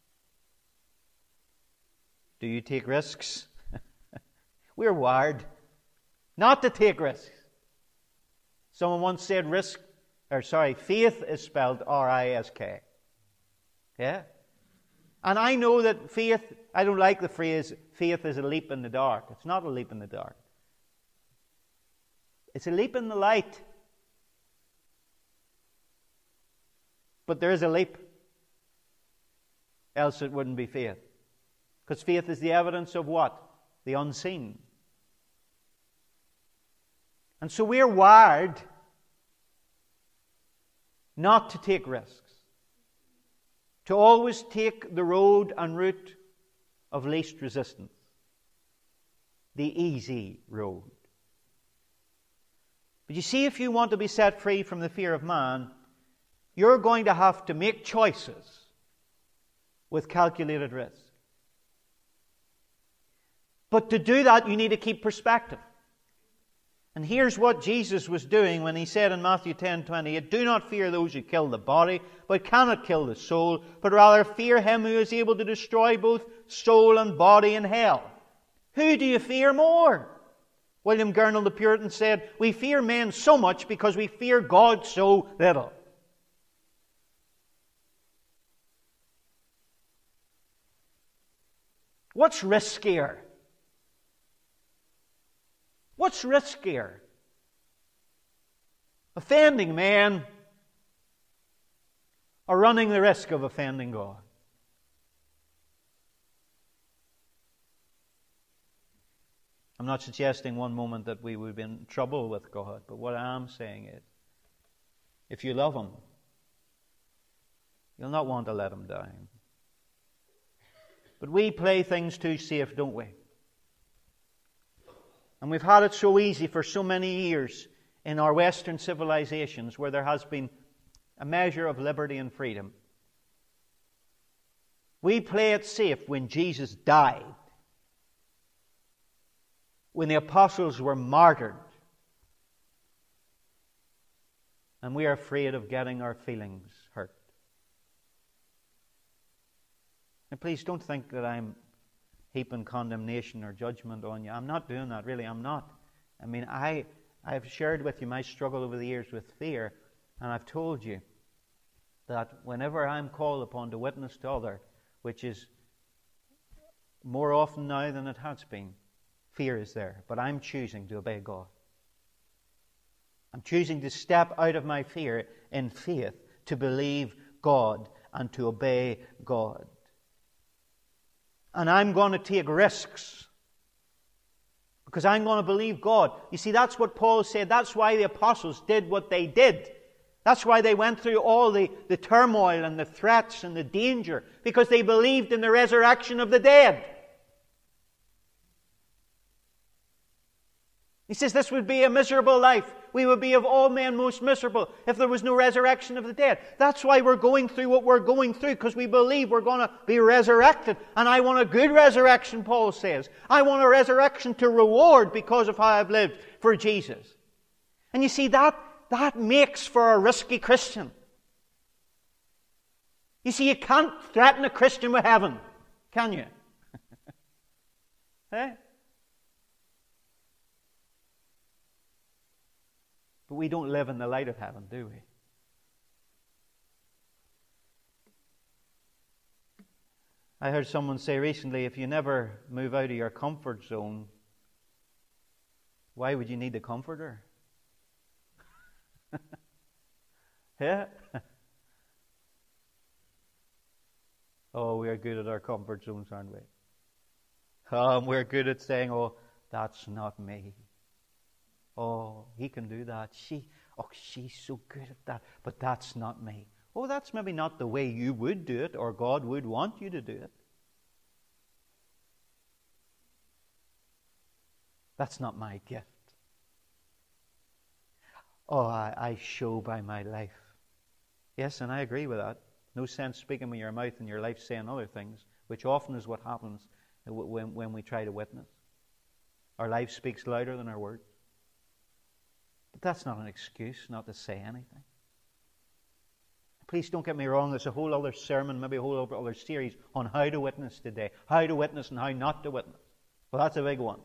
Do you take risks? We're wired not to take risks. Someone once said risk Or sorry, faith is spelled R I S K. Yeah? And I know that faith, I don't like the phrase, faith is a leap in the dark. It's not a leap in the dark. It's a leap in the light. But there is a leap. Else it wouldn't be faith. Because faith is the evidence of what? The unseen. And so we're wired not to take risks. To always take the road and route of least resistance. The easy road. But you see, if you want to be set free from the fear of man, you're going to have to make choices with calculated risk. But to do that, you need to keep perspective. And here's what Jesus was doing when he said in Matthew ten twenty-eight, do not fear those who kill the body, but cannot kill the soul, but rather fear him who is able to destroy both soul and body in hell. Who do you fear more? William Gurnall the Puritan said, we fear men so much because we fear God so little. What's riskier? What's riskier? Offending man or running the risk of offending God? I'm not suggesting one moment that we would be in trouble with God, but what I am saying is, if you love Him, you'll not want to let Him down. But we play things too safe, don't we? And we've had it so easy for so many years in our Western civilizations where there has been a measure of liberty and freedom. We play it safe when Jesus died when the apostles were martyred, and we are afraid of getting our feelings hurt. And please don't think that I'm heaping condemnation or judgment on you. I'm not doing that, really. I'm not. I mean, I, I've shared with you my struggle over the years with fear, and I've told you that whenever I'm called upon to witness to others, which is more often now than it has been, fear is there. But I'm choosing to obey God. I'm choosing to step out of my fear in faith, to believe God and to obey God. And I'm going to take risks because I'm going to believe God. You see, that's what Paul said. That's why the apostles did what they did. That's why they went through all the, the turmoil and the threats and the danger, because they believed in the resurrection of the dead. He says this would be a miserable life. We would be of all men most miserable if there was no resurrection of the dead. That's why we're going through what we're going through, because we believe we're going to be resurrected. And I want a good resurrection, Paul says. I want a resurrection to reward because of how I've lived for Jesus. And you see, that, that makes for a risky Christian. You see, you can't threaten a Christian with heaven, can you? Eh? But we don't live in the light of heaven, do we? I heard someone say recently, if you never move out of your comfort zone, why would you need a comforter? Yeah? Oh, we're good at our comfort zones, aren't we? Um, we're good at saying, oh, that's not me. Oh, he can do that. She, oh, she's so good at that. But that's not me. Oh, that's maybe not the way you would do it, or God would want you to do it. That's not my gift. Oh, I, I show by my life. Yes, and I agree with that. No sense speaking with your mouth and your life saying other things, which often is what happens when, when we try to witness. Our life speaks louder than our words. But that's not an excuse not to say anything. Please don't get me wrong, there's a whole other sermon, maybe a whole other series on how to witness today. How to witness and how not to witness. Well, that's a big one.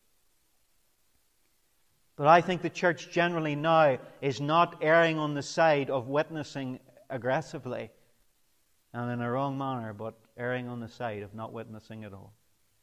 But I think the church generally now is not erring on the side of witnessing aggressively and in a wrong manner, but erring on the side of not witnessing at all.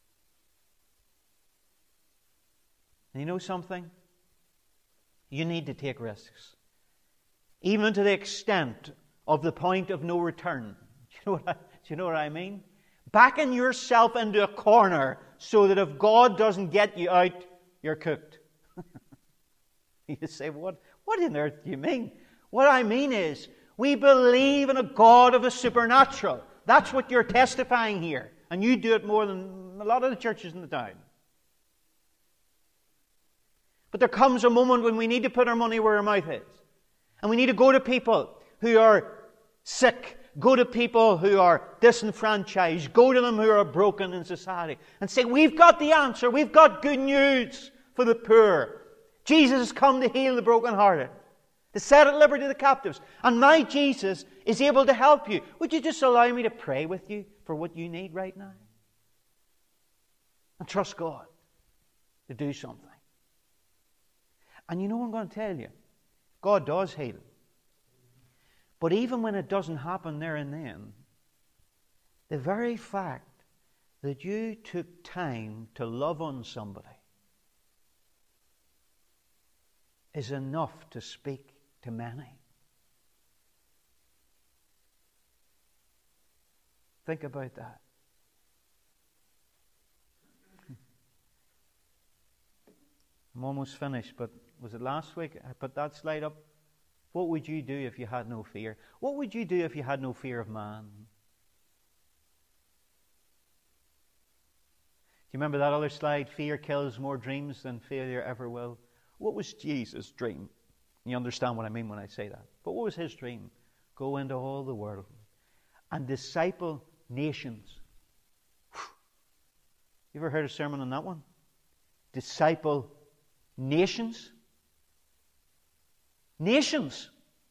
And you know something? You need to take risks. Even to the extent of the point of no return. Do you know what I, do you know what I mean? Backing yourself into a corner so that if God doesn't get you out, you're cooked. You say, what, what on earth do you mean? What I mean is, we believe in a God of the supernatural. That's what you're testifying here. And you do it more than a lot of the churches in the town. But there comes a moment when we need to put our money where our mouth is. And we need to go to people who are sick. Go to people who are disenfranchised. Go to them who are broken in society. And say, we've got the answer. We've got good news for the poor. Jesus has come to heal the brokenhearted. To set at liberty the captives. And my Jesus is able to help you. Would you just allow me to pray with you for what you need right now? And trust God to do something. And you know what I'm going to tell you? God does heal. But even when it doesn't happen there and then, the very fact that you took time to love on somebody is enough to speak to many. Think about that. I'm almost finished, but was it last week I put that slide up? What would you do if you had no fear? What would you do if you had no fear of man? Do you remember that other slide? Fear kills more dreams than failure ever will. What was Jesus' dream? You understand what I mean when I say that. But what was his dream? Go into all the world and disciple nations. You ever heard a sermon on that one? disciple nations. Nations.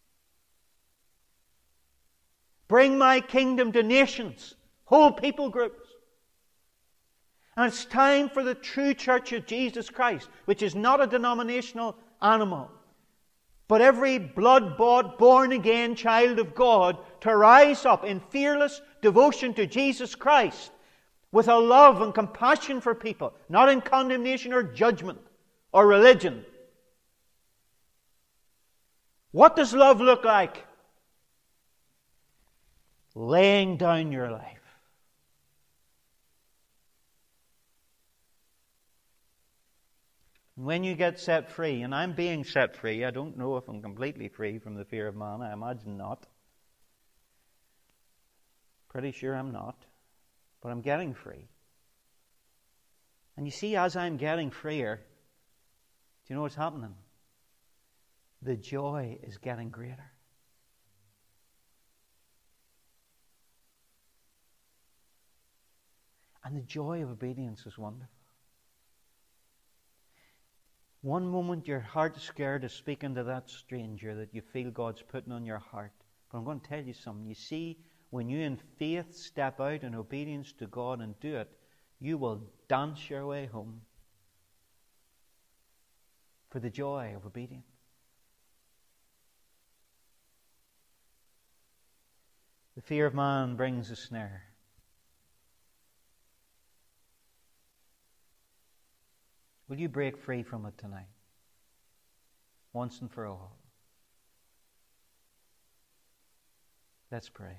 Bring my kingdom to nations, whole people groups. And it's time for the true church of Jesus Christ, which is not a denominational animal, but every blood-bought, born-again child of God to rise up in fearless devotion to Jesus Christ with a love and compassion for people, not in condemnation or judgment or religion. What does love look like? Laying down your life. When you get set free, and I'm being set free, I don't know if I'm completely free from the fear of man. I imagine not. Pretty sure I'm not. But I'm getting free. And you see, as I'm getting freer, do you know what's happening? The joy is getting greater. And the joy of obedience is wonderful. One moment your heart's scared of speaking to that stranger that you feel God's putting on your heart. But I'm going to tell you something. You see, when you in faith step out in obedience to God and do it, you will dance your way home for the joy of obedience. The fear of man brings a snare. Will you break free from it tonight? Once and for all. Let's pray.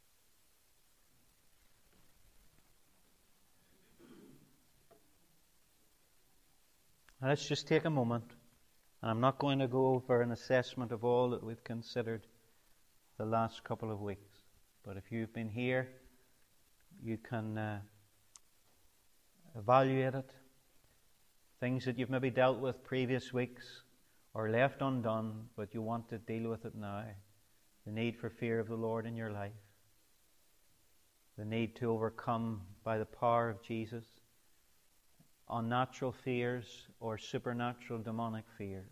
Now let's just take a moment. And I'm not going to go over an assessment of all that we've considered the last couple of weeks. But if you've been here, you can uh, evaluate it. Things that you've maybe dealt with previous weeks or left undone, but you want to deal with it now. The need for fear of the Lord in your life. The need to overcome by the power of Jesus unnatural fears or supernatural demonic fears.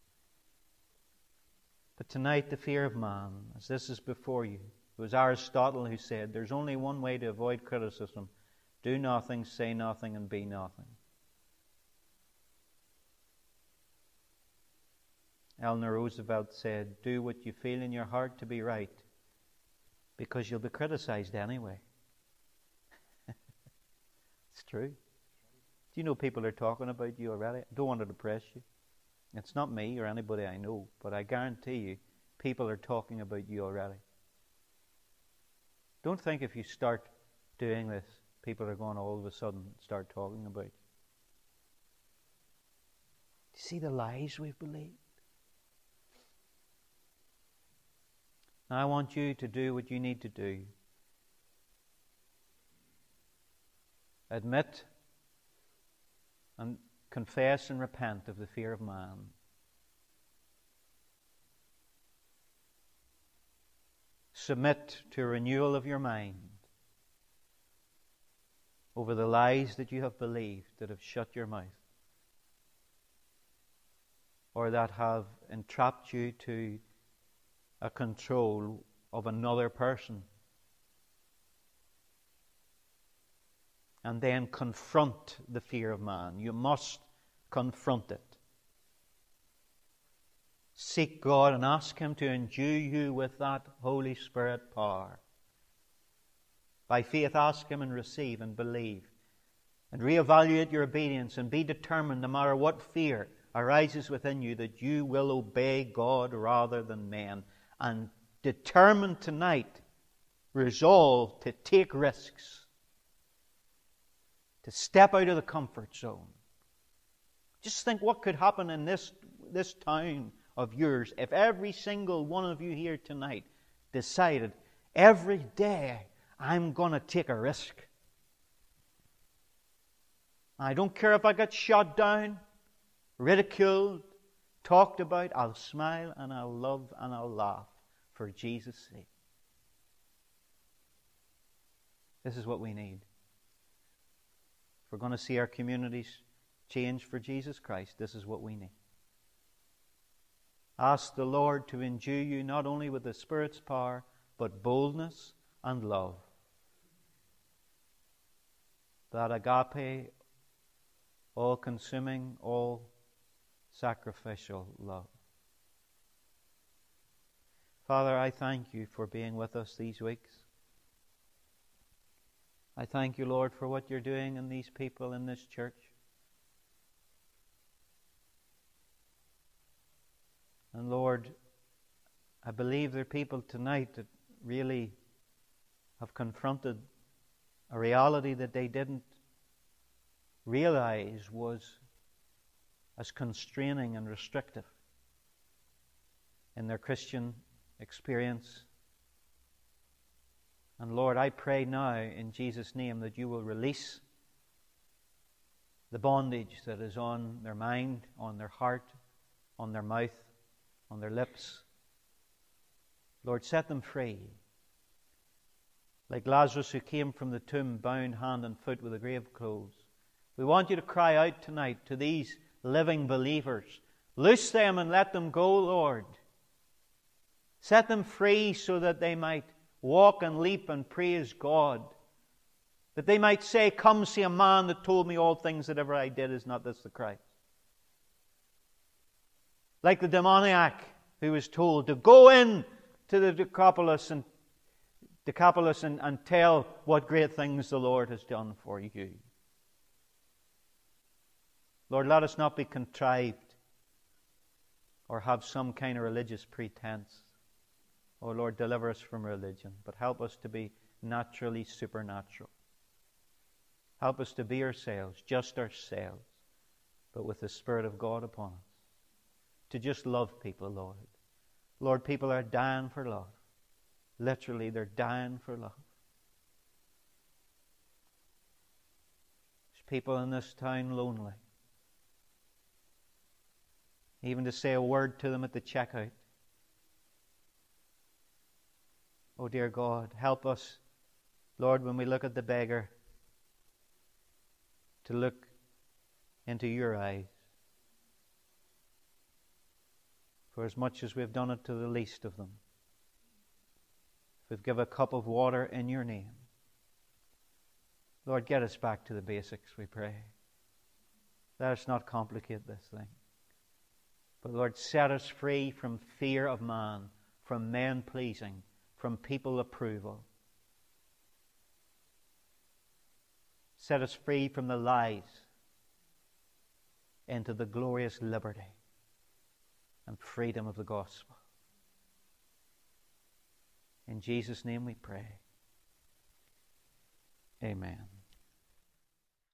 But tonight, the fear of man, as this is before you, it was Aristotle who said, there's only one way to avoid criticism. Do nothing, say nothing, and be nothing. Eleanor Roosevelt said, do what you feel in your heart to be right, because you'll be criticized anyway. It's true. Do you know people are talking about you already? I don't want to depress you. It's not me or anybody I know, but I guarantee you, people are talking about you already. Don't think if you start doing this, people are going to all of a sudden start talking about you. Do you see the lies we've believed? Now I want you to do what you need to do. Admit and confess and repent of the fear of man. Submit to a renewal of your mind over the lies that you have believed that have shut your mouth or that have entrapped you to a control of another person. And then confront the fear of man. You must confront it. Seek God and ask Him to endue you with that Holy Spirit power. By faith, ask Him and receive and believe. And reevaluate your obedience and be determined, no matter what fear arises within you, that you will obey God rather than men. And determined tonight, resolve to take risks, to step out of the comfort zone. Just think what could happen in this, this town of yours if every single one of you here tonight decided, every day I'm going to take a risk. I don't care if I get shot down, ridiculed, talked about, I'll smile and I'll love and I'll laugh for Jesus' sake. This is what we need. If we're going to see our communities change for Jesus Christ, this is what we need. Ask the Lord to endue you not only with the Spirit's power, but boldness and love. That agape, all-consuming, all-sacrificial love. Father, I thank you for being with us these weeks. I thank you, Lord, for what you're doing in these people in this church. And Lord, I believe there are people tonight that really have confronted a reality that they didn't realize was as constraining and restrictive in their Christian experience. And Lord, I pray now in Jesus' name that you will release the bondage that is on their mind, on their heart, on their mouth, on their lips. Lord, set them free. Like Lazarus who came from the tomb bound hand and foot with the grave clothes. We want you to cry out tonight to these living believers. Loose them and let them go, Lord. Set them free so that they might walk and leap and praise God. That they might say, come see a man that told me all things that ever I did. Is not this the Christ? Like the demoniac who was told to go in to the Decapolis and Decapolis and, and tell what great things the Lord has done for you. Lord, let us not be contrived or have some kind of religious pretense. Oh Lord, deliver us from religion, but help us to be naturally supernatural. Help us to be ourselves, just ourselves, but with the Spirit of God upon us. To just love people, Lord. Lord, people are dying for love. Literally, they're dying for love. There's people in this town lonely. Even to say a word to them at the checkout. Oh dear God, help us, Lord, when we look at the beggar, to look into your eyes. For as much as we've done it to the least of them, if we've given a cup of water in your name, Lord, get us back to the basics, we pray. Let us not complicate this thing. But Lord, set us free from fear of man, from men pleasing, from people approval. Set us free from the lies into the glorious liberty and freedom of the gospel. In Jesus' name we pray. Amen.